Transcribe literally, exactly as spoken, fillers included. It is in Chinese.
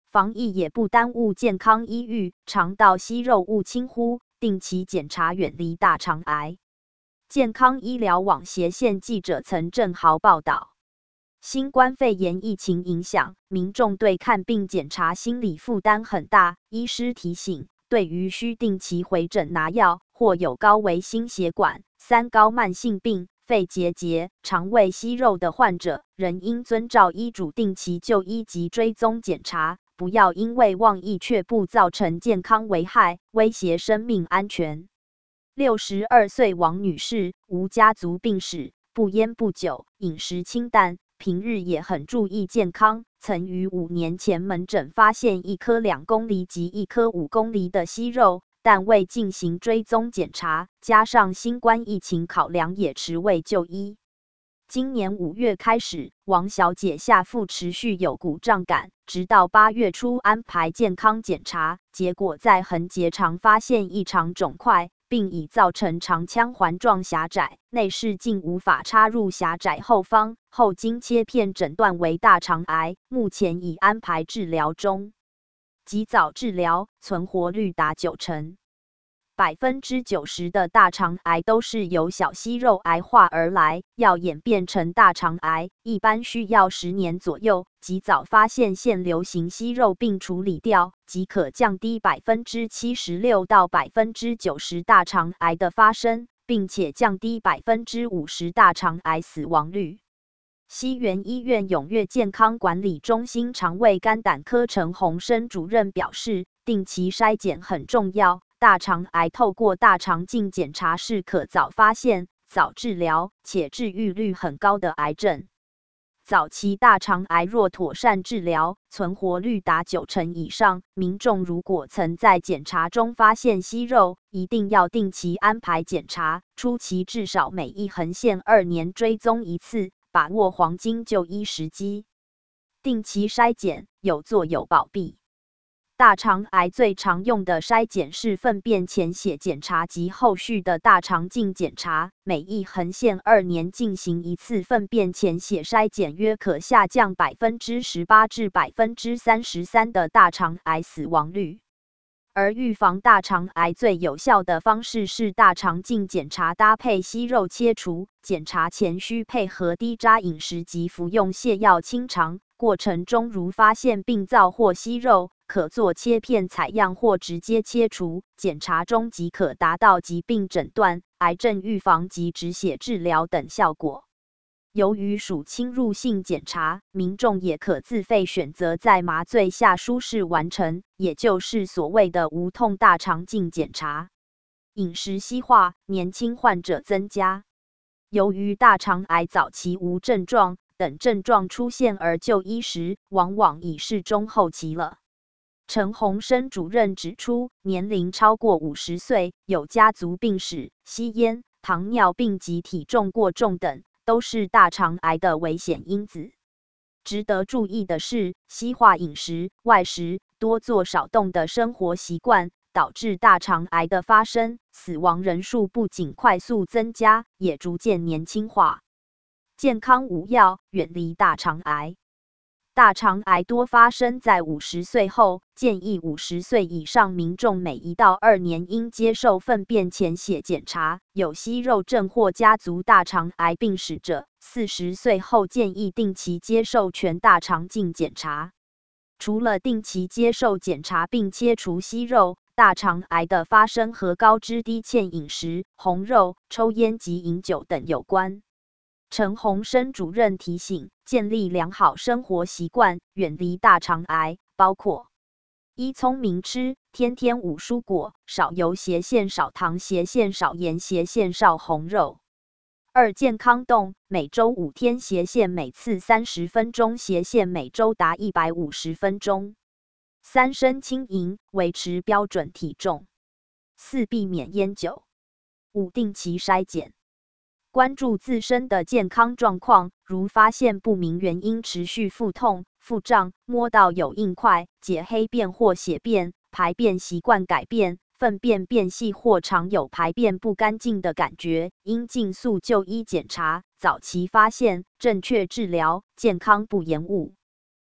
防疫也不耽误健康医育，肠道息肉勿轻忽，定期检查，远离大肠癌。健康医疗网斜线记者曾正豪报道。新冠肺炎疫情影响，民众对看病检查心理负担很大。医师提醒，对于需定期回诊拿药或有高危心血管、三高慢性病、肺结节、肠胃息肉的患者，仍应遵照医嘱定期就医及追踪检查，不要因为妄议却不造成健康危害，威胁生命安全。六十二岁王女士无家族病史，不烟不酒，饮食清淡。平日也很注意健康，曾于五年前门诊发现一颗两公厘及一颗五公厘的息肉，但未进行追踪检查，加上新冠疫情考量，也迟未就医。今年五月开始，王小姐下腹持续有鼓胀感，直到八月初安排健康检查，结果在横结肠发现异常肿块，并已造成肠腔环状狭窄，内视镜无法插入狭窄后方，后经切片诊断为大肠癌，目前已安排治疗中。及早治疗，存活率达九成。百分之九十的大肠癌都是由小息肉癌化而来，要演变成大肠癌，一般需要十年左右。及早发现现流行息肉并处理掉，即可降低百分之七十六到百分之九十大肠癌的发生，并且降低百分之五十大肠癌死亡率。西园医院永跃健康管理中心肠胃肝胆科陈鸿生主任表示，定期筛检很重要。大肠癌透过大肠镜检查是可早发现、早治疗，且治愈率很高的癌症。早期大肠癌若妥善治疗，存活率达九成以上。民众如果曾在检查中发现息肉，一定要定期安排检查，初期至少每一横线二年追踪一次，把握黄金就医时机。定期筛检，有做有保庇。大肠癌最常用的筛检是粪便潜血检查及后续的大肠镜检查，每一横线二年进行一次粪便潜血筛检，约可下降百分之十八至百分之三十三的大肠癌死亡率。而预防大肠癌最有效的方式是大肠镜检查搭配息肉切除，检查前需配合低渣饮食及服用泻药清肠，过程中如发现病灶或息肉，可做切片采样或直接切除，检查中即可达到疾病诊断、癌症预防及止血治疗等效果。由于属侵入性检查，民众也可自费选择在麻醉下舒适完成，也就是所谓的无痛大肠镜检查。饮食西化，年轻患者增加。由于大肠癌早期无症状，等症状出现而就医时，往往已是中后期了。陈鸿生主任指出，年龄超过五十岁、有家族病史、吸烟、糖尿病及体重过重等，都是大肠癌的危险因子。值得注意的是，西化饮食、外食、多做少动的生活习惯，导致大肠癌的发生，死亡人数不仅快速增加，也逐渐年轻化。健康无药，远离大肠癌。大肠癌多发生在五十岁后，建议五十岁以上民众每一到二年应接受粪便潜血检查，有息肉症或家族大肠癌病史者，四十岁后建议定期接受全大肠镜检查。除了定期接受检查并切除息肉，大肠癌的发生和高脂低纤饮食、红肉、抽烟及饮酒等有关。陈鸿生主任提醒，建立良好生活习惯，远离大肠癌，包括：一、聪明吃，天天五蔬果，少油斜线少糖斜线少盐斜线少红肉。二、健康动，每周五天斜线每次三十分钟斜线每周达一百五十分钟。三、身轻盈，维持标准体重。四、避免烟酒。五、定期筛检。关注自身的健康状况，如发现不明原因持续腹痛、腹胀、摸到有硬块、解黑便或血便、排便习惯改变、粪便变细或常有排便不干净的感觉，应尽速就医检查，早期发现，正确治疗，健康不延误。